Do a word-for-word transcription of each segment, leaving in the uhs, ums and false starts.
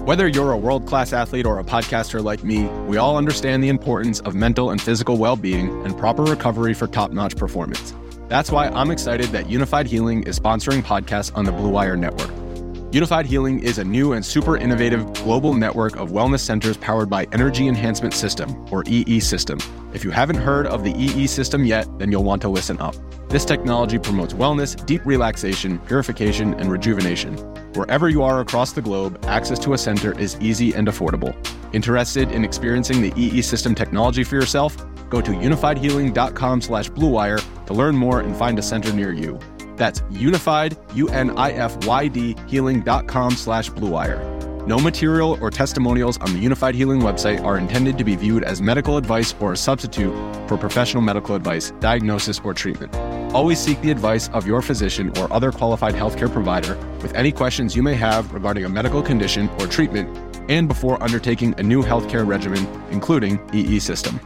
Whether you're a world-class athlete or a podcaster like me, we all understand the importance of mental and physical well-being and proper recovery for top-notch performance. That's why I'm excited that Unified Healing is sponsoring podcasts on the Blue Wire Network. Unified Healing is a new and super innovative global network of wellness centers powered by Energy Enhancement System, or E E System. If you haven't heard of the E E System yet, then you'll want to listen up. This technology promotes wellness, deep relaxation, purification, and rejuvenation. Wherever you are across the globe, access to a center is easy and affordable. Interested in experiencing the E E System technology for yourself? Go to unified healing dot com slash blue wire to learn more and find a center near you. That's unified, U N I F Y D, healing.com slash blue wire. No material or testimonials on the Unified Healing website are intended to be viewed as medical advice or a substitute for professional medical advice, diagnosis, or treatment. Always seek the advice of your physician or other qualified healthcare provider with any questions you may have regarding a medical condition or treatment and before undertaking a new healthcare regimen, including E E System.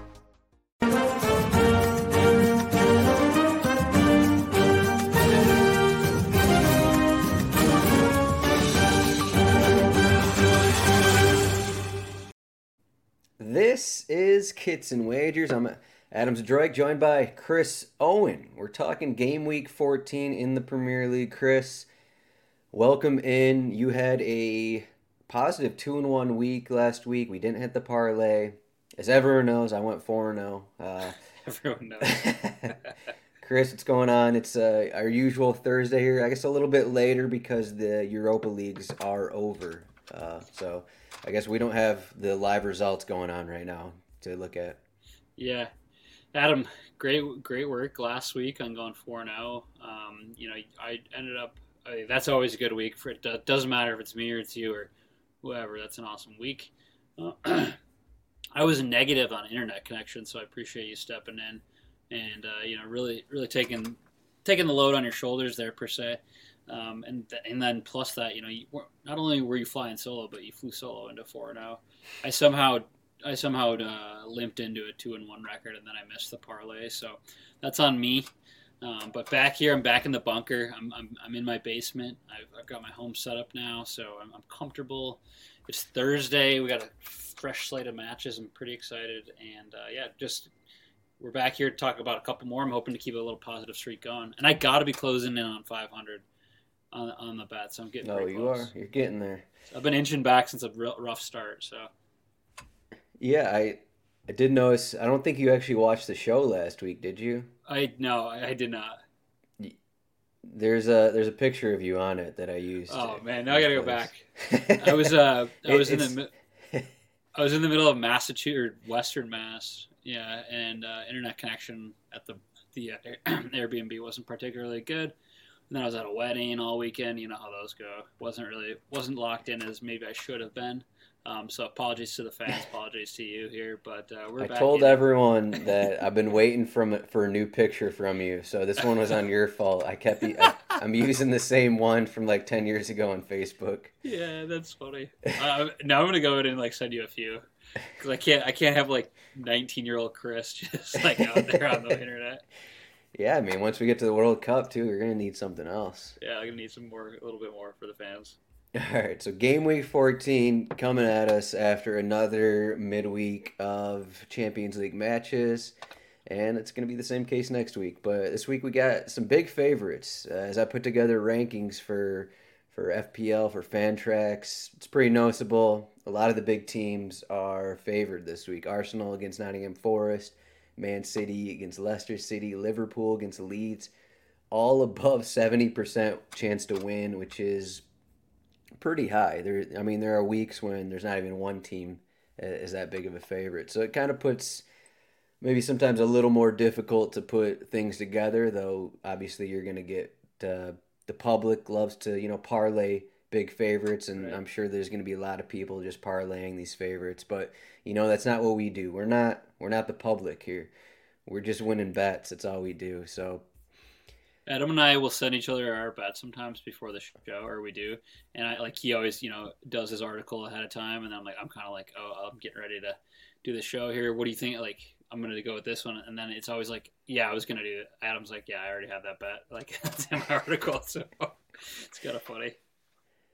This is Kits and Wagers. I'm Adam Zdroik, joined by Chris Owen. We're talking game week fourteen in the Premier League. Chris, welcome in. You had a positive two and one week last week. We didn't hit the parlay. As everyone knows, I went four and oh. Uh, everyone knows. Chris, what's going on? It's uh, our usual Thursday here. I guess a little bit later because the Europa Leagues are over. Uh, so I guess we don't have the live results going on right now to look at. Yeah. Adam, great great work last week on going four and oh. Um, you know, I ended up, I, that's always a good week. For it doesn't matter if it's me or it's you or whoever. That's an awesome week. Uh, I was negative on internet connection, so I appreciate you stepping in and, uh, you know, really really taking taking the load on your shoulders there, per se. Um, and th- and then plus that, you know, you were, not only were you flying solo, but you flew solo into four and zero. I somehow I somehow uh, limped into a two and one record, and then I missed the parlay. So that's on me. Um, but back here, I'm back in the bunker. I'm I'm, I'm in my basement. I've, I've got my home set up now, so I'm, I'm comfortable. It's Thursday. We got a fresh slate of matches. I'm pretty excited, and uh, yeah, just we're back here to talk about a couple more. I'm hoping to keep a little positive streak going, and I got to be closing in on five hundred. On, on the bet, so I'm getting. Oh, you close. are. You're getting there. So I've been inching back since a real rough start. So. Yeah, I, I did notice. I don't think you actually watched the show last week, did you? I no, I did not. There's a there's a picture of you on it that I used. Oh man, now I gotta go back. I was uh I was in the I was in the middle of Massachusetts, or Western Mass, yeah, and uh, internet connection at the the uh, Airbnb wasn't particularly good. And then I was at a wedding all weekend. You know how those go. wasn't really wasn't locked in as maybe I should have been. Um, so apologies to the fans, apologies to you here. But uh, we're I back. I told in. everyone that I've been waiting from for a new picture from you. So this one was on your fault. I kept I, I'm using the same one from like ten years ago on Facebook. Yeah, that's funny. Uh, now I'm gonna go in and like send you a few because I can't I can't have like nineteen year old Chris just like out there on the internet. Yeah, I mean, once we get to the World Cup, too, we're going to need something else. Yeah, I'm going to need some more, a little bit more for the fans. All right, so game week fourteen coming at us after another midweek of Champions League matches, and it's going to be the same case next week. But this week we got some big favorites. Uh, as I put together rankings for for F P L, for Fantrax, it's pretty noticeable. A lot of the big teams are favored this week. Arsenal against Nottingham Forest, Man City against Leicester City, Liverpool against Leeds, all above seventy percent chance to win, which is pretty high. There, I mean, there are weeks when there's not even one team is that big of a favorite. So it kind of puts maybe sometimes a little more difficult to put things together, though obviously you're going to get uh, the public loves to, you know, parlay big favorites, and right. I'm sure there's going to be a lot of people just parlaying these favorites, but you know that's not what we do. We're not we're not the public here. We're just winning bets. That's all we do. So Adam and I will send each other our bets sometimes before the show, or we do. And I like he always, you know, does his article ahead of time, and I'm like, I'm kind of like, oh, I'm getting ready to do the show here. What do you think? Like, I'm gonna go with this one, and then it's always like, yeah, I was gonna do it. Adam's like, yeah, I already have that bet. Like, that's in my article, so it's kind of funny.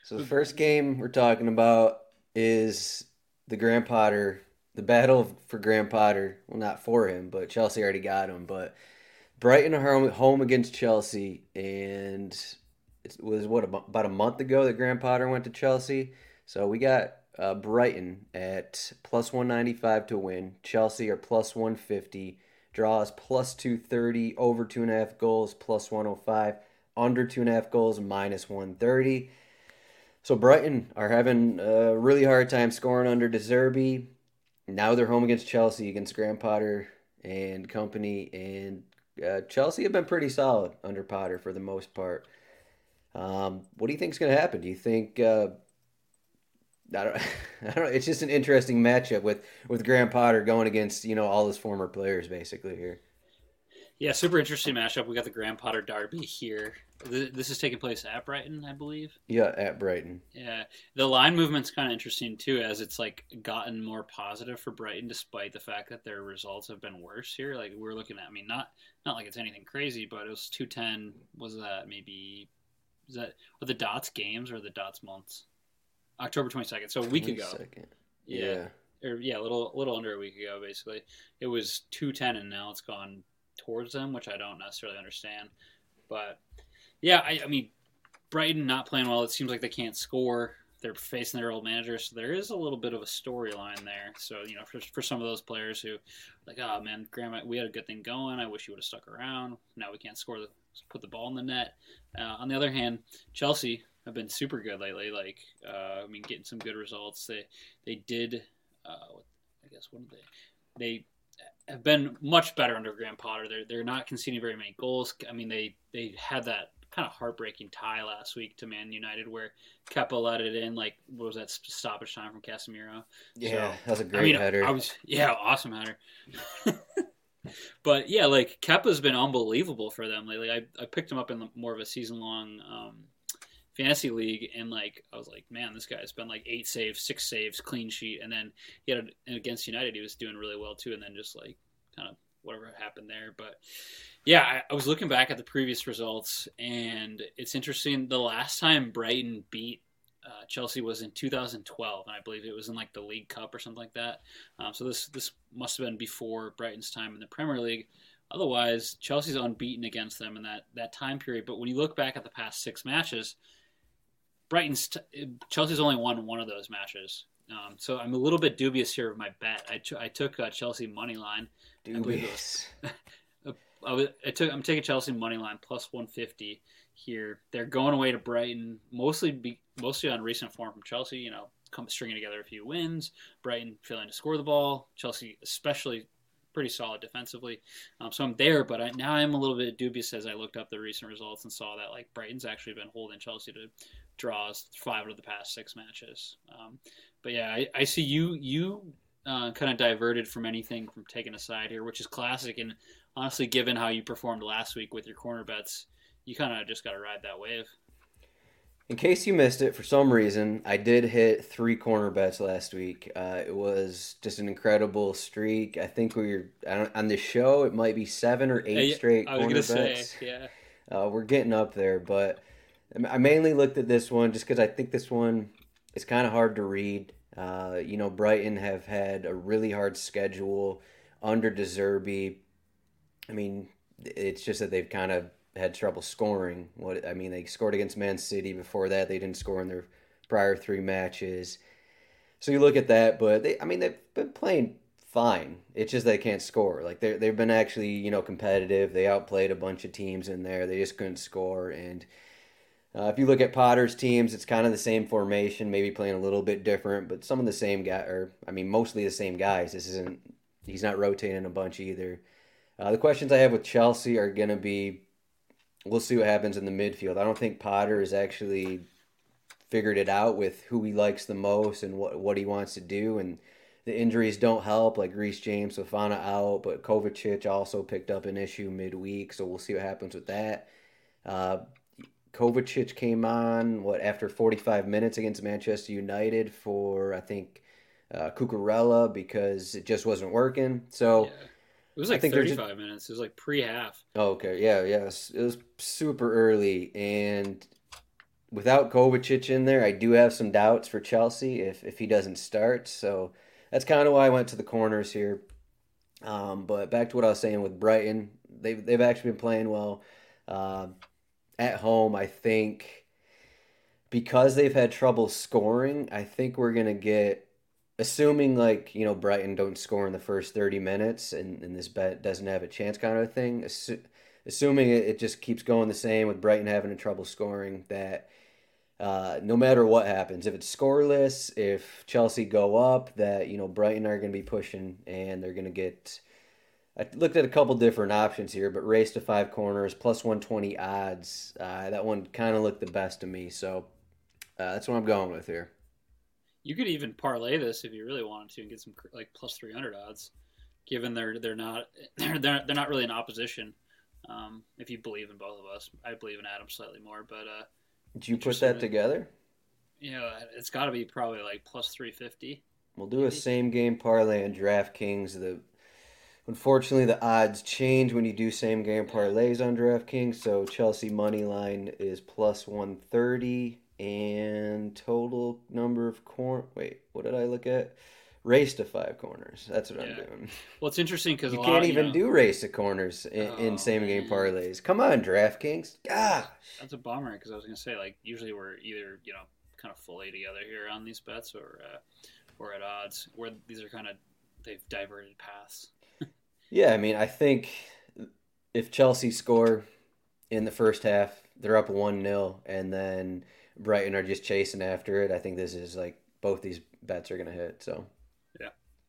So the first game we're talking about is the Graham Potter, the battle for Graham Potter. Well, not for him, but Chelsea already got him. But Brighton are home, home against Chelsea, and it was what about a month ago that Graham Potter went to Chelsea. So we got uh, Brighton at plus one ninety-five to win. Chelsea are plus one fifty. Draws plus two thirty. Over two and a half goals plus one oh five. Under two and a half goals minus one thirty. So Brighton are having a really hard time scoring under De Zerbi. Now they're home against Chelsea, against Graham Potter and company. And uh, Chelsea have been pretty solid under Potter for the most part. Um, what do you think is going to happen? Do you think... Uh, I don't, I don't know. It's just an interesting matchup with, with Graham Potter going against, you know, all his former players basically here. Yeah, super interesting matchup. We got the Graham Potter derby here. This is taking place at Brighton, I believe. Yeah, at Brighton. Yeah, the line movement's kind of interesting too, as it's like gotten more positive for Brighton, despite the fact that their results have been worse here. Like we're looking at, I mean, not not like it's anything crazy, but it was two ten. Was that maybe? Was that were the dots games or the dots months? October twenty second, so a week ago. Yeah, yeah, or yeah, a little little under a week ago, basically. It was two ten, and now it's gone towards them, which I don't necessarily understand. But yeah, I, I mean, Brighton not playing well. It seems like they can't score. They're facing their old manager, so there is a little bit of a storyline there. So, you know, for, for some of those players who, like, oh man, Graham, we had a good thing going. I wish you would have stuck around. Now we can't score, the put the ball in the net. Uh, on the other hand, Chelsea have been super good lately. Like, uh, I mean, getting some good results. They they did, uh, I guess, what did they? They have been much better under Graham Potter. They're they're not conceding very many goals. I mean, they they had that kind of heartbreaking tie last week to Man United where Kepa let it in. Like, what was that stoppage time from Casemiro? Yeah, so, that was a great I mean, header. I was yeah, awesome header. But yeah, like Kepa's been unbelievable for them lately. I I picked him up in the, more of a season long um, fantasy league, and like I was like, man, this guy's been like eight saves, six saves, clean sheet, and then he had a, against United, he was doing really well too, and then just like kind of whatever happened there. But yeah, I, I was looking back at the previous results, and it's interesting. The last time Brighton beat uh, Chelsea was in two thousand twelve, and I believe it was in like the League Cup or something like that. Um, so this this must have been before Brighton's time in the Premier League. Otherwise, Chelsea's unbeaten against them in that, that time period. But when you look back at the past six matches, Brighton's t- Chelsea's only won one of those matches. Um, so I'm a little bit dubious here of my bet. I, t- I took uh, Chelsea money line. Dubious. I, was, I took I'm taking Chelsea money line plus one fifty here. They're going away to Brighton, mostly be, mostly on recent form from Chelsea. You know, come stringing together a few wins. Brighton failing to score the ball. Chelsea especially pretty solid defensively. Um, so I'm there, but I, now I'm a little bit dubious as I looked up the recent results and saw that like Brighton's actually been holding Chelsea to draws five of the past six matches. Um, but yeah, I, I see you you uh, kind of diverted from anything from taking a side here, which is classic. And honestly, given how you performed last week with your corner bets, you kind of just got to ride that wave. In case you missed it, for some reason, I did hit three corner bets last week. Uh, it was just an incredible streak. I think we were on the show. It might be seven or eight yeah, straight I was corner gonna bets. Say, yeah, uh, we're getting up there, but I mainly looked at this one just because I think this one is kind of hard to read. Uh, you know, Brighton have had a really hard schedule under De Zerbi. I mean, it's just that they've kind of had trouble scoring. What I mean, they scored against Man City. Before that, they didn't score in their prior three matches. So you look at that, but they, I mean, they've been playing fine. It's just they can't score. Like they they've been actually, you know, competitive. They outplayed a bunch of teams in there. They just couldn't score. And uh, if you look at Potter's teams, it's kind of the same formation, maybe playing a little bit different, but some of the same guy, or I mean, mostly the same guys. This isn't. He's not rotating a bunch either. Uh, the questions I have with Chelsea are going to be, we'll see what happens in the midfield. I don't think Potter has actually figured it out with who he likes the most and what what he wants to do. And the injuries don't help, like Reece James, Fofana out, but Kovacic also picked up an issue midweek, so we'll see what happens with that. Uh, Kovacic came on, what, after forty-five minutes against Manchester United for, I think, uh, Cucurella because it just wasn't working. So... Yeah. It was like thirty-five a... minutes. It was like pre-half. Oh, okay. Yeah, yeah. It was super early. And without Kovacic in there, I do have some doubts for Chelsea if, if he doesn't start. So that's kind of why I went to the corners here. Um, but back to what I was saying with Brighton, they've, they've actually been playing well. Uh, at home, I think because they've had trouble scoring, I think we're going to get, assuming like, you know, Brighton don't score in the first thirty minutes and, and this bet doesn't have a chance kind of a thing, assu- assuming it, it just keeps going the same with Brighton having trouble scoring, that uh, no matter what happens, if it's scoreless, if Chelsea go up, that, you know, Brighton are going to be pushing and they're going to get. I looked at a couple different options here, but race to five corners plus one twenty odds. Uh, that one kind of looked the best to me, so uh, that's what I'm going with here. You could even parlay this if you really wanted to and get some like plus three hundred odds, given they're they're not they're they're, they're not really in opposition. Um, if you believe in both of us, I believe in Adam slightly more, but uh, did you put that together? You know, it's got to be probably like plus three fifty. We'll do maybe a same game parlay on DraftKings. The Unfortunately, the odds change when you do same game parlays on DraftKings. So Chelsea money line is plus one thirty, and total number of corn. Wait, what did I look at? Race to five corners. That's what yeah. I'm doing. Well, it's interesting because you a can't lot, even you know, do race to corners in, oh, in same game parlays. Come on, DraftKings. Gosh, that's a bummer because I was gonna say like usually we're either you know kind of fully together here on these bets or uh, or at odds where these are kind of they've diverted paths. Yeah, I mean, I think if Chelsea score in the first half, they're up one nil, and then Brighton are just chasing after it. I think this is like both these bets are going to hit. So, yeah.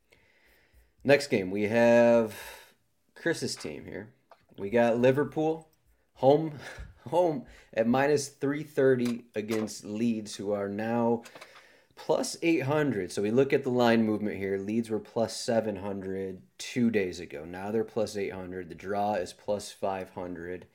Next game, we have Chris's team here. We got Liverpool home home at minus three thirty against Leeds, who are now plus eight hundred. So we look at the line movement here. Leeds were plus seven hundred two days ago. Now they're plus eight hundred. The draw is plus five hundred.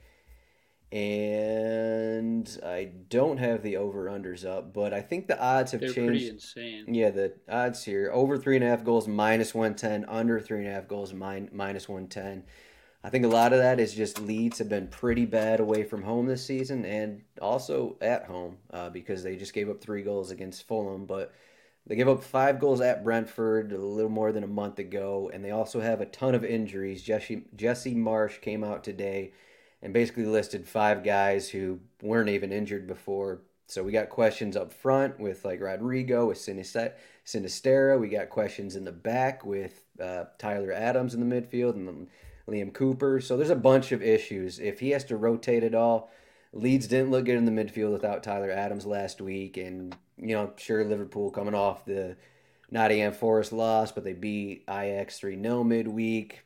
And I don't have the over-unders up, but I think the odds have They're changed. Pretty insane. Yeah, the odds here. Over three and a half goals, minus one ten. Under three and a half goals, min- minus one ten. I think a lot of that is just Leeds have been pretty bad away from home this season and also at home uh, because they just gave up three goals against Fulham. But they gave up five goals at Brentford a little more than a month ago, and they also have a ton of injuries. Jesse, Jesse Marsch came out today and basically listed five guys who weren't even injured before. So we got questions up front with like Rodrigo, with Sinisterra. We got questions in the back with uh, Tyler Adams in the midfield and then Liam Cooper. So there's a bunch of issues. If he has to rotate it all, Leeds didn't look good in the midfield without Tyler Adams last week. And, you know, sure, Liverpool coming off the Nottingham Forest loss, but they beat Ajax three nil midweek.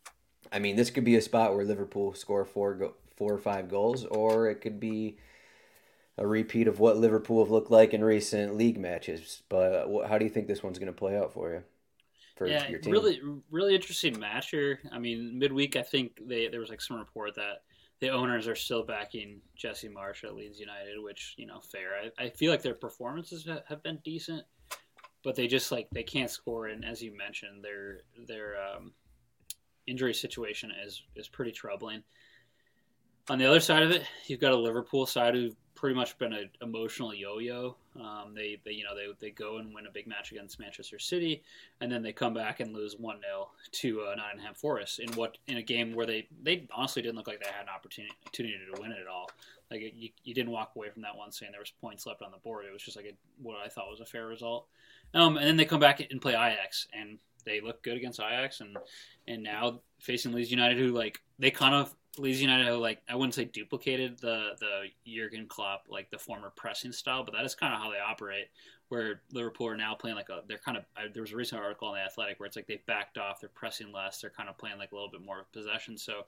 I mean, this could be a spot where Liverpool score four, go- four or five goals, or it could be a repeat of what Liverpool have looked like in recent league matches. But uh, how do you think this one's going to play out for you? For yeah, your team? really, really interesting match here. I mean, midweek, I think they there was like some report that the owners are still backing Jesse Marsch at Leeds United, which, you know, fair. I, I feel like their performances have been decent, but they just like they can't score. And as you mentioned, their their um, injury situation is is pretty troubling. On the other side of it, you've got a Liverpool side who've pretty much been an emotional yo-yo. Um, they, they, you know, they they go and win a big match against Manchester City, and then they come back and lose one nil to uh, Nottingham Forest in what in a game where they, they honestly didn't look like they had an opportunity, opportunity to win it at all. Like it, you, you didn't walk away from that one saying there was points left on the board. It was just like a, what I thought was a fair result. Um, and then they come back and play Ajax, and they look good against Ajax, and and now facing Leeds United, who like they kind of Leeds United, like I wouldn't say duplicated the the Jurgen Klopp, like the former pressing style, but that is kind of how they operate. Where Liverpool are now playing like a, they're kind of. I, there was a recent article on the Athletic where it's like they've backed off, they're pressing less, they're kind of playing like a little bit more of possession. So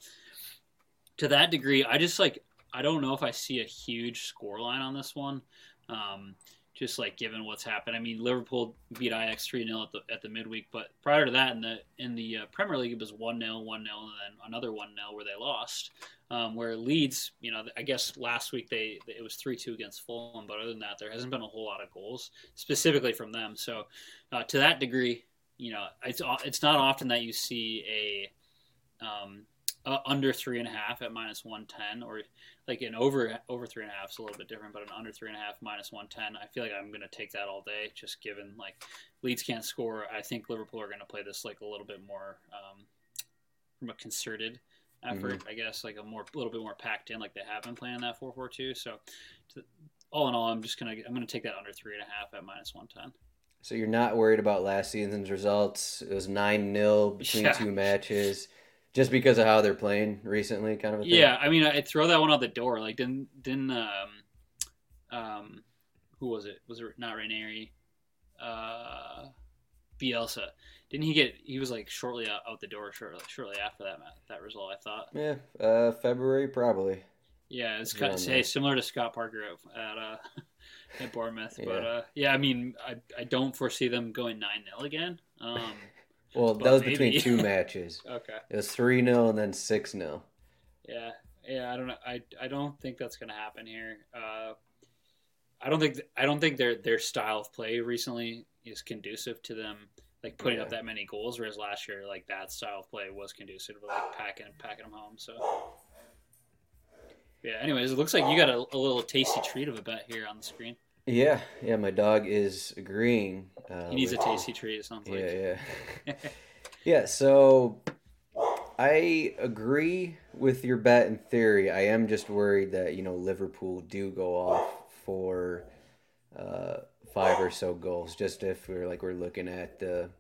to that degree, I just like I don't know if I see a huge scoreline on this one. Um, Just like given what's happened, I mean, Liverpool beat Ajax three nil at the at the midweek, but prior to that, in the in the uh, Premier League, it was one nil, one nil, and then another one nil where they lost. Um, where Leeds, you know, I guess last week they it was three two against Fulham, but other than that, there hasn't been a whole lot of goals specifically from them. So uh, to that degree, you know, it's it's not often that you see a um, uh, under three and a half at minus one ten, or like an over over three and a half is a little bit different, but an under three and a half minus one ten. I feel like I'm going to take that all day, just given like Leeds can't score. I think Liverpool are going to play this like a little bit more um, from a concerted effort, mm-hmm. I guess, like a more a little bit more packed in, like they have been playing that four four two. So, to, all in all, I'm just gonna I'm gonna take that under three and a half at minus one ten. So you're not worried about last season's results? It was nine nil between yeah. two matches, just because of how they're playing recently, kind of a thing? Yeah, I mean, I'd throw that one out the door. Like, didn't, didn't um, um, who was it? Was it not Ranieri? Uh, Bielsa. Didn't he get, he was like shortly out, out the door shortly, shortly after that that result, I thought. Yeah, uh, February, probably. Yeah, it's kind of, say, similar to Scott Parker at, at uh, at Bournemouth, yeah. but uh, yeah, I mean, I I don't foresee them going nine nil again. Um, well, that was maybe. Between two matches. Okay, it was three nil and then six nil. Yeah, yeah, I don't know. I I don't think that's going to happen here. Uh, I don't think I don't think their their style of play recently is conducive to them like putting yeah. up that many goals. Whereas last year, like that style of play was conducive to like packing packing them home. So. Yeah, anyways, it looks like you got a, a little tasty treat of a bet here on the screen. Yeah, yeah, my dog is agreeing. Uh, he needs with, a tasty treat, it sounds like. Yeah, yeah. yeah, so I agree with your bet in theory. I am just worried that, you know, Liverpool do go off for uh, five or so goals, just if we're like we're looking at the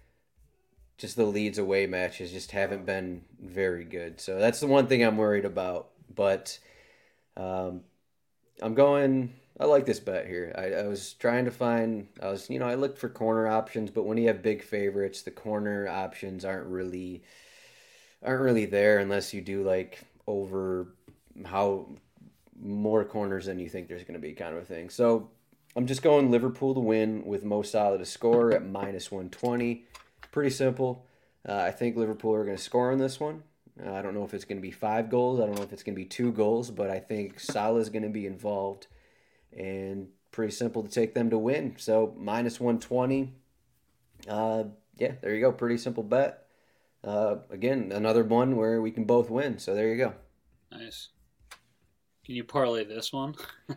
just the Leeds away matches just haven't been very good. So that's the one thing I'm worried about, but Um, I'm going, I like this bet here. I, I was trying to find, I was, you know, I looked for corner options, but when you have big favorites, the corner options aren't really, aren't really there unless you do like over how more corners than you think there's going to be kind of a thing. So I'm just going Liverpool to win with Mo Salah to score at minus one twenty. Pretty simple. Uh, I think Liverpool are going to score on this one. Uh, I don't know if it's going to be five goals. I don't know if it's going to be two goals, but I think Salah is going to be involved, and pretty simple to take them to win. So minus one twenty. Uh, yeah, there you go. Pretty simple bet. Uh, again, another one where we can both win. So there you go. Nice. Can you parlay this one?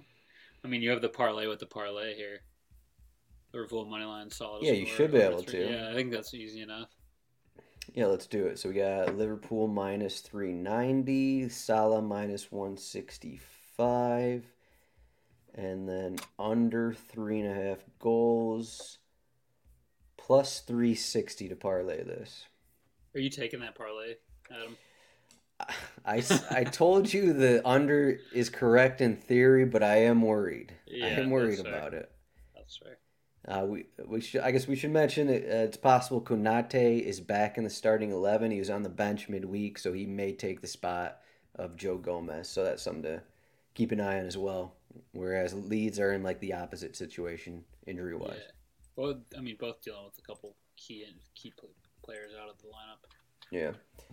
I mean, you have the parlay with the parlay here. Liverpool money line, solid. Yeah, you should be able three. to. Yeah, I think that's easy enough. Yeah, let's do it. So we got Liverpool minus three ninety, Salah minus one sixty-five, and then under three and a half goals, plus three sixty to parlay this. Are you taking that parlay, Adam? I, I told you the under is correct in theory, but I am worried. Yeah, I am worried that's about fair. it. That's fair. Uh, we we should I guess we should mention it, uh, it's possible Konate is back in the starting eleven. He was on the bench midweek, so he may take the spot of Joe Gomez. So that's something to keep an eye on as well. Whereas Leeds are in like the opposite situation injury wise. Yeah. Well, I mean, both dealing with a couple key and key players out of the lineup. Yeah.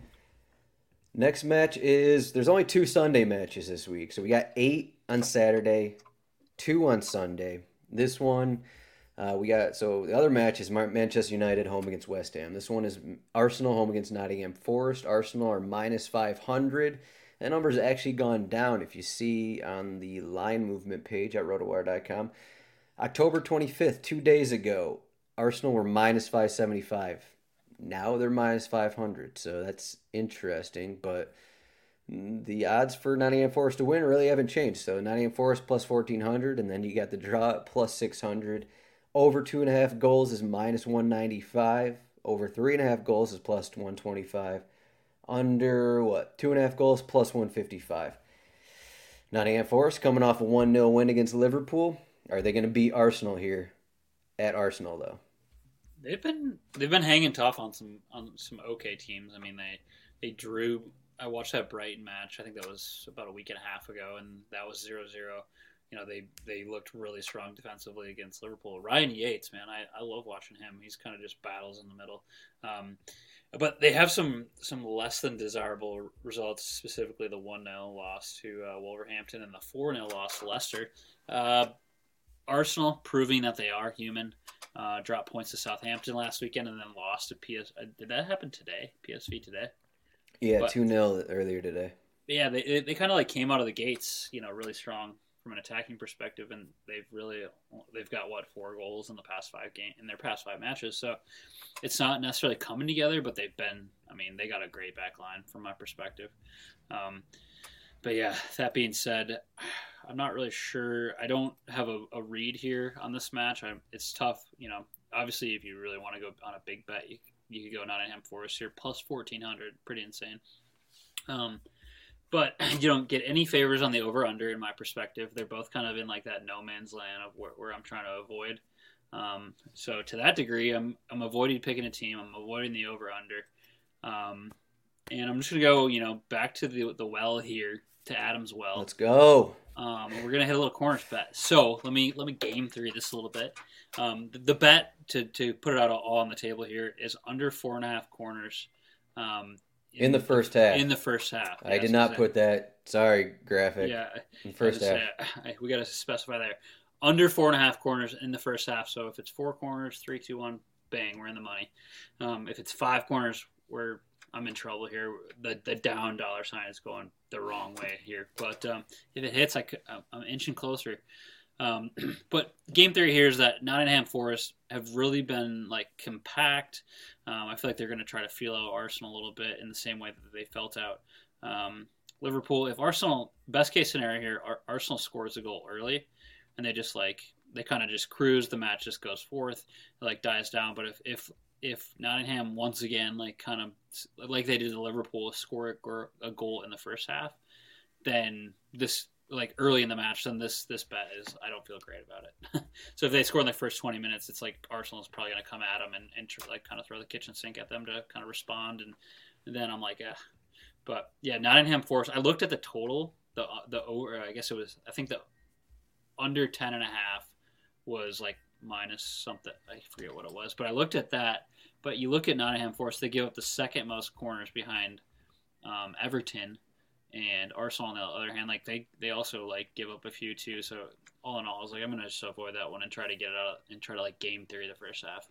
Next match is there's only two Sunday matches this week, so we got eight on Saturday, two on Sunday. This one. Uh, we got so the other match is Manchester United home against West Ham. This one is Arsenal home against Nottingham Forest. Arsenal are minus five hundred. That number's actually gone down. If you see on the line movement page at rotowire dot com, October twenty-fifth, two days ago, Arsenal were minus five seventy-five. Now they're minus five hundred. So that's interesting. But the odds for Nottingham Forest to win really haven't changed. So Nottingham Forest plus fourteen hundred, and then you got the draw at plus six hundred. Over two and a half goals is minus one ninety-five. Over three and a half goals is plus one twenty-five. Under, what, two and a half goals plus one fifty-five. Nottingham Forest coming off a one nil win against Liverpool. Are they going to beat Arsenal here at Arsenal, though? They've been they've been hanging tough on some on some okay teams. I mean, they they drew. I watched that Brighton match. I think that was about a week and a half ago, and that was zero zero. You know, they, they looked really strong defensively against Liverpool. Ryan Yates, man, I, I love watching him. He's kind of just battles in the middle. Um, but they have some some less than desirable results, specifically the one nil loss to uh, Wolverhampton and the four nil loss to Leicester. Uh, Arsenal proving that they are human. Uh, dropped points to Southampton last weekend and then lost to P S. Uh, did that happen today? P S V today? Yeah, two nil earlier today. Yeah, they they kind of like came out of the gates, you know, really strong from an attacking perspective, and they've really they've got what four goals in the past five game in their past five matches. So it's not necessarily coming together, but they've been. I mean, they got a great back line from my perspective. Um, but yeah, that being said, I'm not really sure. I don't have a, a read here on this match. I'm, it's tough, you know. Obviously, if you really want to go on a big bet, you you could go Nottingham Forest here plus fourteen hundred, pretty insane. Um, but you don't get any favors on the over under in my perspective. They're both kind of in like that no man's land of where, where I'm trying to avoid. Um, so to that degree, I'm I'm avoiding picking a team. I'm avoiding the over under. Um, and I'm just gonna go, you know, back to the the well here to Adam's well. Let's go. Um, we're gonna hit a little corners bet. So let me let me game theory this a little bit. Um, the, the bet to to put it out all on the table here is under four and a half corners. Um, in, in the first half. In the first half. I did not put that. Sorry, graphic. Yeah. In first half. Say, we got to specify there. Under four and a half corners in the first half. So if it's four corners, three, two, one, bang, we're in the money. Um, if it's five corners, we're I'm in trouble here. The the down dollar sign is going the wrong way here. But um, if it hits, I could, I'm inching closer. Um, but game theory here is that Nottingham Forest have really been like compact. Um, I feel like they're going to try to feel out Arsenal a little bit in the same way that they felt out um, Liverpool. If Arsenal, best case scenario here, Arsenal scores a goal early, and they just like they kind of just cruise. The match just goes forth, it, like dies down. But if if if Nottingham once again like kind of like they did to Liverpool score a goal in the first half, then this. Like early in the match, then this this bet is I don't feel great about it. So if they score in the first twenty minutes, it's like Arsenal is probably going to come at them and, and tr- like kind of throw the kitchen sink at them to kind of respond, and, and then I'm like, yeah. But yeah, Nottingham Forest. I looked at the total, the the over. I guess it was I think the under ten and a half was like minus something. I forget what it was, but I looked at that. But you look at Nottingham Forest, they give up the second most corners behind um, Everton. And Arsenal, on the other hand, like they, they also like give up a few too. So all in all, I was like, I'm gonna just avoid that one and try to get it out and try to like game theory the first half.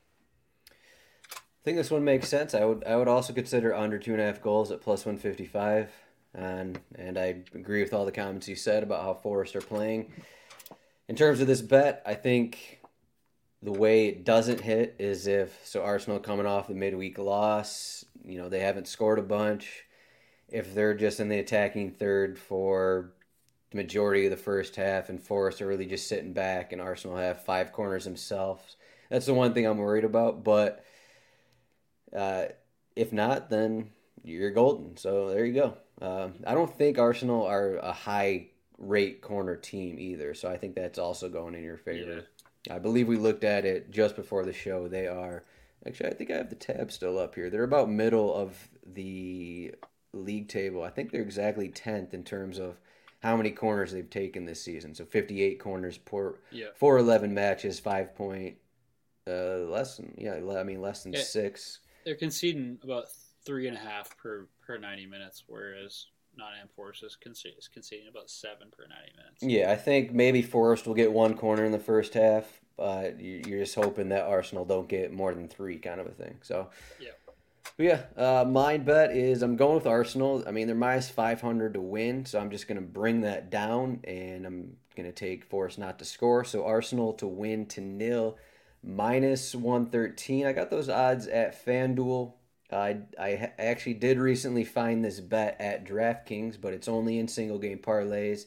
I think this one makes sense. I would I would also consider under two and a half goals at plus one fifty five, and and I agree with all the comments you said about how Forest are playing. In terms of this bet, I think the way it doesn't hit is if so Arsenal coming off the midweek loss, you know they haven't scored a bunch. If they're just in the attacking third for the majority of the first half and Forest are really just sitting back and Arsenal have five corners themselves, that's the one thing I'm worried about. But uh, if not, then you're golden. So there you go. Uh, I don't think Arsenal are a high-rate corner team either, so I think that's also going in your favor. Yeah. I believe we looked at it just before the show. They are – actually, I think I have the tab still up here. They're about middle of the – league table. I think they're exactly tenth in terms of how many corners they've taken this season. So fifty-eight corners per yeah. four eleven matches, five point uh, less than yeah, I mean less than yeah. six. They're conceding about three and a half per per ninety minutes, whereas Nottingham Forest is conceding, is conceding about seven per ninety minutes. Yeah, I think maybe Forest will get one corner in the first half, but you're just hoping that Arsenal don't get more than three, kind of a thing. So yeah. But yeah, uh, my bet is I'm going with Arsenal. I mean, they're minus five hundred to win, so I'm just going to bring that down, and I'm going to take Forest not to score. So Arsenal to win to nil, minus one thirteen. I got those odds at FanDuel. I, I actually did recently find this bet at DraftKings, but it's only in single-game parlays.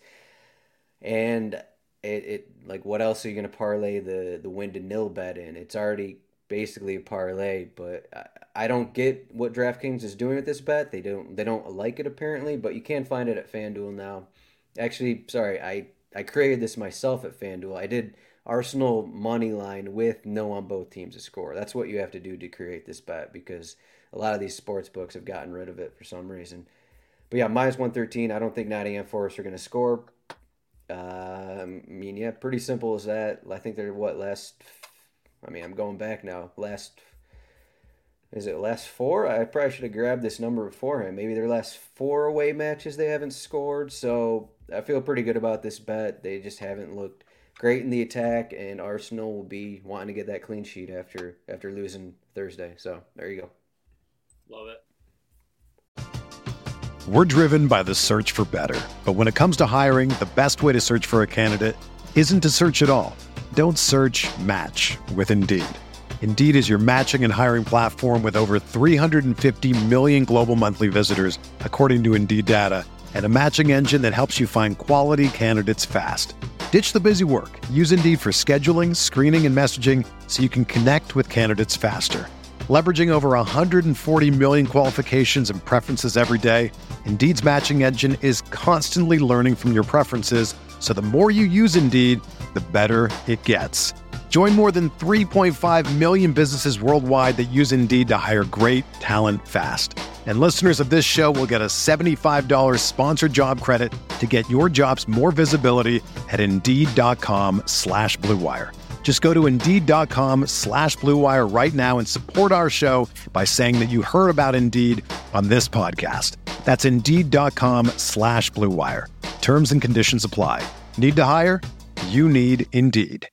And it, it like, what else are you going to parlay the, the win to nil bet in? It's already basically a parlay, but I, I don't get what DraftKings is doing with this bet. They don't they don't like it apparently, but you can find it at FanDuel now. Actually, sorry, I, I created this myself at FanDuel. I did Arsenal money line with no on both teams to score. That's what you have to do to create this bet because a lot of these sports books have gotten rid of it for some reason. But yeah, minus one thirteen. I don't think Nottingham Forest are going to score. Uh, I mean, yeah, pretty simple as that. I think they're what last. I mean, I'm going back now. Last, is it last four? I probably should have grabbed this number beforehand. Maybe their last four away matches they haven't scored. So I feel pretty good about this bet. They just haven't looked great in the attack, and Arsenal will be wanting to get that clean sheet after after losing Thursday. So there you go. Love it. We're driven by the search for better. But when it comes to hiring, the best way to search for a candidate isn't to search at all. Don't search, match with Indeed. Indeed is your matching and hiring platform with over three hundred fifty million global monthly visitors, according to Indeed data, and a matching engine that helps you find quality candidates fast. Ditch the busy work. Use Indeed for scheduling, screening, and messaging so you can connect with candidates faster. Leveraging over one hundred forty million qualifications and preferences every day, Indeed's matching engine is constantly learning from your preferences, so the more you use Indeed, the better it gets. Join more than three point five million businesses worldwide that use Indeed to hire great talent fast. And listeners of this show will get a seventy-five dollars sponsored job credit to get your jobs more visibility at Indeed.com slash Blue Wire. Just go to Indeed.com slash Blue Wire right now and support our show by saying that you heard about Indeed on this podcast. That's Indeed.com slash Blue Wire. Terms and conditions apply. Need to hire? You need Indeed.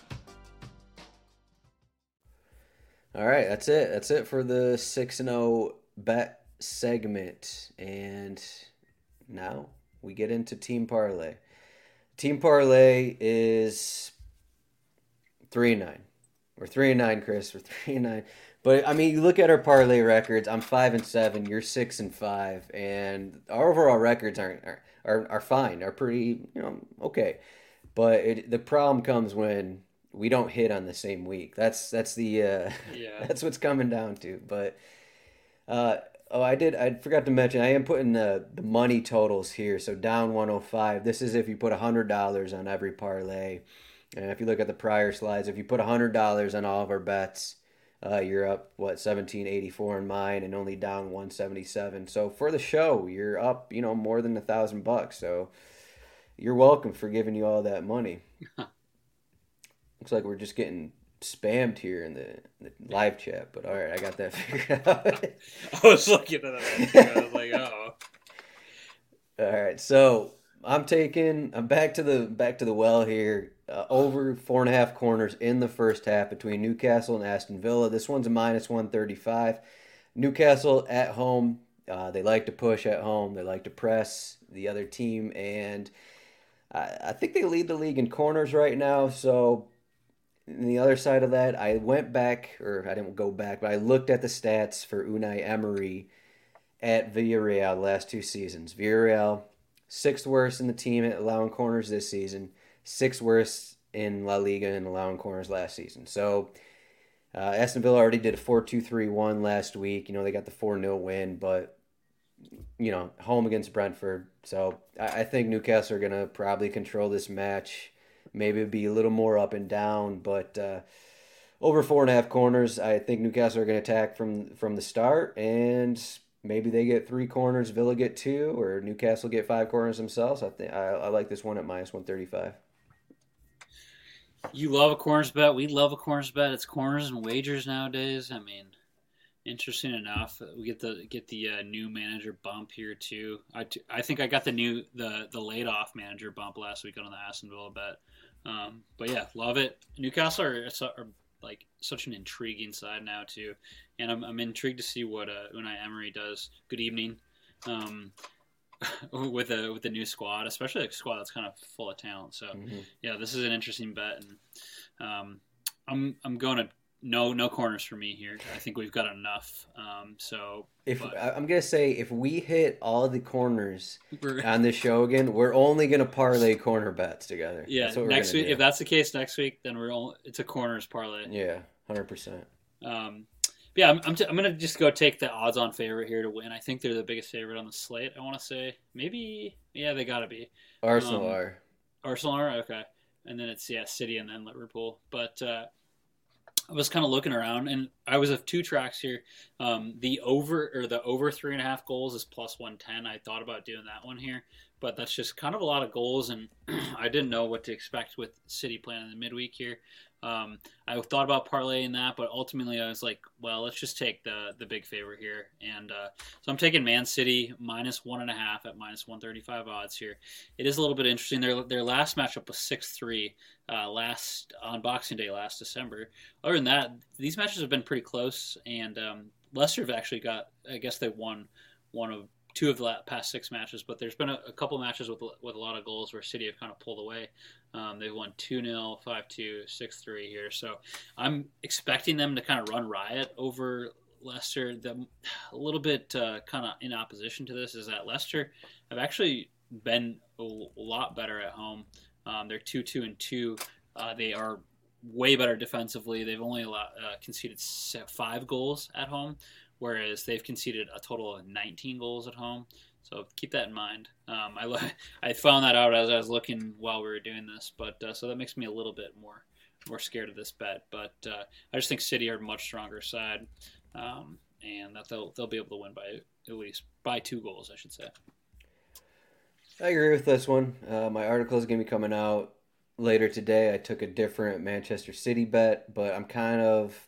All right, that's it. That's it for the six and oh bet segment. And now we get into Team Parlay. Team Parlay is three and nine. We're three and nine, Chris. We're three and nine. But I mean, you look at our parlay records. I'm five and seven. You're six and five, and our overall records aren't are are, are fine. Are pretty, you know, okay. But it, the problem comes when we don't hit on the same week. That's that's the uh, Yeah. that's what's coming down to. But uh, oh, I did. I forgot to mention. I am putting the the money totals here. So down one oh five. This is if you put a hundred dollars on every parlay. And if you look at the prior slides, if you put one hundred dollars on all of our bets, uh, you're up, what, seventeen eighty-four in mine and only down one seventy-seven. So for the show, you're up, you know, more than a thousand bucks. So you're welcome for giving you all that money. Looks like we're just getting spammed here in the, the live chat, but all right, I got that figured out. I was looking at that. I was like, oh. All right, so I'm taking, I'm back to the back to the well here. Uh, over four and a half corners in the first half between Newcastle and Aston Villa. This one's a minus one thirty-five. Newcastle at home. Uh, they like to push at home. They like to press the other team, and I, I think they lead the league in corners right now. So, on the other side of that, I went back, or I didn't go back, but I looked at the stats for Unai Emery at Villarreal the last two seasons. Villarreal, sixth worst in the team at allowing corners this season. Sixth worst in La Liga in allowing corners last season. So uh, Aston Villa already did a four two three one last week. You know, they got the four nil win, but, you know, home against Brentford. So I, I think Newcastle are going to probably control this match. Maybe it'd be a little more up and down, but uh, over four and a half corners, I think Newcastle are going to attack from, from the start, and maybe they get three corners, Villa get two, or Newcastle get five corners themselves. I think I, I like this one at minus one thirty-five. You love a corners bet. We love a corners bet. It's corners and wagers nowadays. I mean, interesting enough, we get the get the uh, new manager bump here too. I, t- I think I got the new the the laid off manager bump last week on the Aston Villa bet. Um, but yeah, love it. Newcastle are, are like such an intriguing side now too, and I'm I'm intrigued to see what uh, Unai Emery does. Good evening. Um, with a with the new squad, especially a squad that's kind of full of talent. So mm-hmm. yeah, this is an interesting bet, and um, I'm I'm going to no no corners for me here. I think we've got enough. Um, so if but, I'm gonna say if we hit all the corners on this show again, we're only gonna parlay corner bets together. Yeah, next week do. If that's the case next week, then we're all it's a corners parlay. Yeah, one hundred percent. Um, Yeah, I'm I'm, t- I'm going to just go take the odds-on favorite here to win. I think they're the biggest favorite on the slate, I want to say. Maybe, yeah, they got to be. Arsenal um, are. Arsenal are? Okay. And then it's, yeah, City and then Liverpool. But uh, I was kind of looking around, and I was of two tracks here. Um, the over or the over three and a half goals is plus one ten. I thought about doing that one here, but that's just kind of a lot of goals, and I didn't know what to expect with City playing in the midweek here. Um, I thought about parlaying that, but ultimately I was like, well, let's just take the the big favorite here. And uh, so I'm taking Man City minus one and a half at minus one thirty-five odds here. It is a little bit interesting. Their their last matchup was six three uh, last on Boxing Day last December. Other than that, these matches have been pretty close, and um, Leicester have actually got, I guess they won one of two of the past six matches, but there's been a, a couple matches with with a lot of goals where City have kind of pulled away. Um, they've won two nil, five two, six three here. So I'm expecting them to kind of run riot over Leicester. The, a little bit uh, kind of in opposition to this is that Leicester have actually been a, a lot better at home. Um, they're two two and two. Uh, they are way better defensively. They've only allowed, uh, conceded five goals at home, whereas they've conceded a total of nineteen goals at home. So keep that in mind. Um, I I found that out as I was looking while we were doing this, but uh, so that makes me a little bit more more scared of this bet. But uh, I just think City are a much stronger side, um, and that they'll they'll be able to win by at least by two goals, I should say. I agree with this one. Uh, my article is going to be coming out later today. I took a different Manchester City bet, but I'm kind of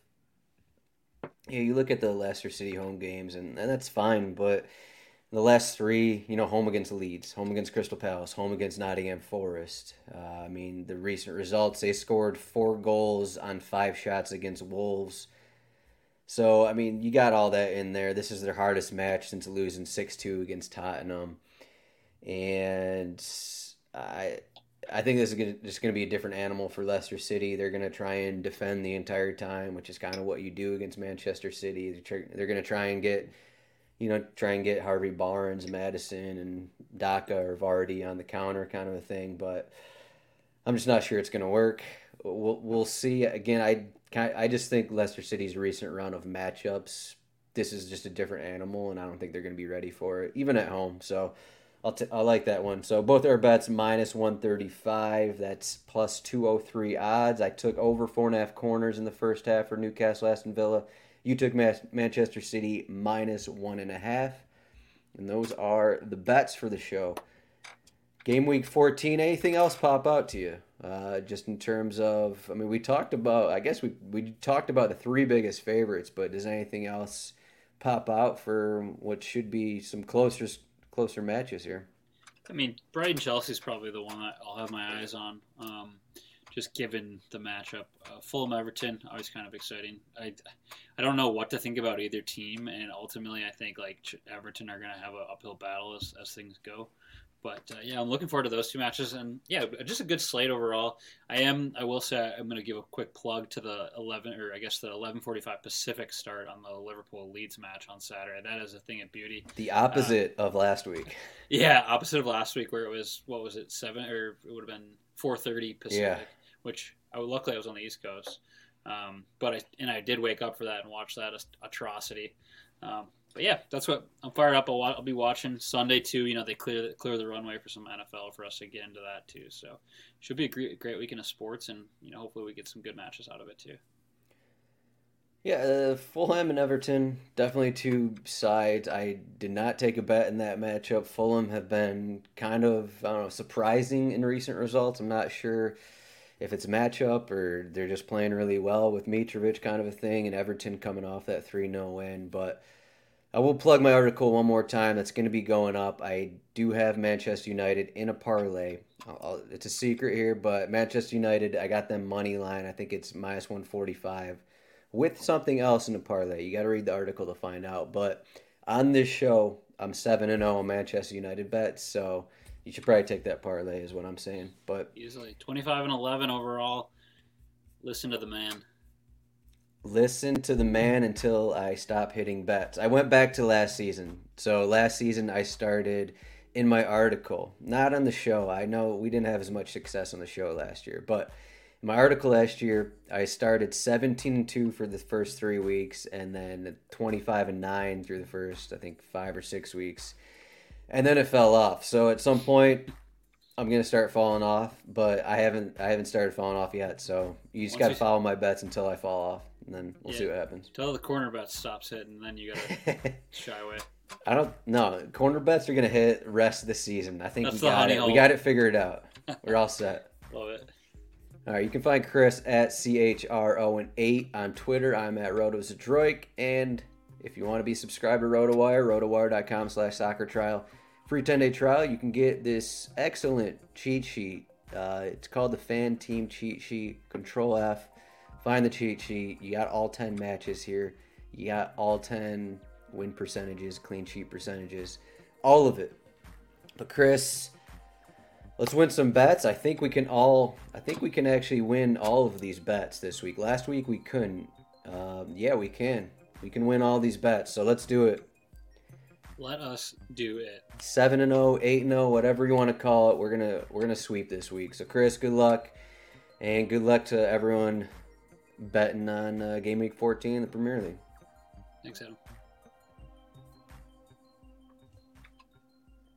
yeah. You look at the Leicester City home games, and, and that's fine, but the last three, you know, home against Leeds, home against Crystal Palace, home against Nottingham Forest. Uh, I mean, the recent results, they scored four goals on five shots against Wolves. So, I mean, you got all that in there. This is their hardest match since losing six two against Tottenham. And I I think this is gonna, just going to be a different animal for Leicester City. They're going to try and defend the entire time, which is kind of what you do against Manchester City. They're, they're going to try and get... You know, try and get Harvey Barnes, Madison, and Daka or Vardy on the counter kind of a thing. But I'm just not sure it's going to work. We'll, we'll see. Again, I I just think Leicester City's recent run of matchups, this is just a different animal, and I don't think they're going to be ready for it, even at home. So I'll t- I like that one. So both our bets, minus one thirty-five. That's plus two oh three odds. I took over four and a half corners in the first half for Newcastle, Aston Villa. You took Manchester City minus one and a half. And those are the bets for the show. Game week fourteen, anything else pop out to you? Uh, just in terms of, I mean, we talked about, I guess we, we talked about the three biggest favorites, but does anything else pop out for what should be some closer, closer matches here? I mean, Brighton Chelsea is probably the one that I'll have my eyes on. Um, Just given the matchup, uh, Fulham Everton, always kind of exciting. I, I don't know what to think about either team, and ultimately, I think like Everton are going to have an uphill battle as, as things go. But uh, yeah, I'm looking forward to those two matches, and yeah, just a good slate overall. I am, I will say, I'm going to give a quick plug to the eleven, or I guess the eleven forty-five Pacific start on the Liverpool Leeds match on Saturday. That is a thing of beauty. The opposite uh, of last week. Yeah, opposite of last week, where it was what was it seven, or it would have been four thirty Pacific. Yeah. Which I luckily I was on the East Coast, um, but I and I did wake up for that and watch that atrocity. Um, but yeah, that's what I'm fired up. I'll, I'll be watching Sunday too. You know, they clear clear the runway for some N F L for us to get into that too. So should be a great great weekend of sports, and you know, hopefully we get some good matches out of it too. Yeah, uh, Fulham and Everton, definitely two sides. I did not take a bet in that matchup. Fulham have been kind of, I don't know, surprising in recent results. I'm not sure if it's matchup or they're just playing really well with Mitrovic kind of a thing, and Everton coming off that three nil win. But I will plug my article one more time. That's going to be going up. I do have Manchester United in a parlay. I'll, it's a secret here, but Manchester United, I got them money line. I think it's minus one forty-five with something else in the parlay. You got to read the article to find out. But on this show, I'm seven and oh on Manchester United bets, so you should probably take that parlay is what I'm saying. But easily twenty-five and eleven overall. Listen to the man. Listen to the man until I stop hitting bets. I went back to last season. So last season I started in my article, not on the show. I know we didn't have as much success on the show last year, but in my article last year, I started seventeen and two for the first three weeks and then twenty-five and nine through the first, I think, five or six weeks. And then it fell off. So at some point, I'm gonna start falling off, but I haven't. I haven't started falling off yet. So you just got to follow my bets until I fall off, and then we'll yeah. see what happens. Till the corner bet stops hitting, and then you gotta shy away. I don't. No, corner bets are gonna hit rest of the season. I think That's we got it. Hole. We got it figured out. We're all set. Love it. All right, you can find Chris at C H R O and eight on Twitter. I'm at RotoZadroik, and if you want to be subscribed to RotoWire, rotowire.com slash soccer trial. Free ten-day trial. You can get this excellent cheat sheet. Uh, it's called the Fan Team Cheat Sheet. Control F. Find the cheat sheet. You got all ten matches here. You got all ten win percentages, clean sheet percentages. all of it. But Chris, let's win some bets. I think we can all. I think we can actually win all of these bets this week. Last week we couldn't. Um, yeah, we can. We can win all these bets. So let's do it. Let us do it. Seven and zero, eight and zero, whatever you want to call it. We're gonna we're gonna sweep this week. So Chris, good luck, and good luck to everyone betting on uh, game week fourteen in the Premier League. Thanks, Adam.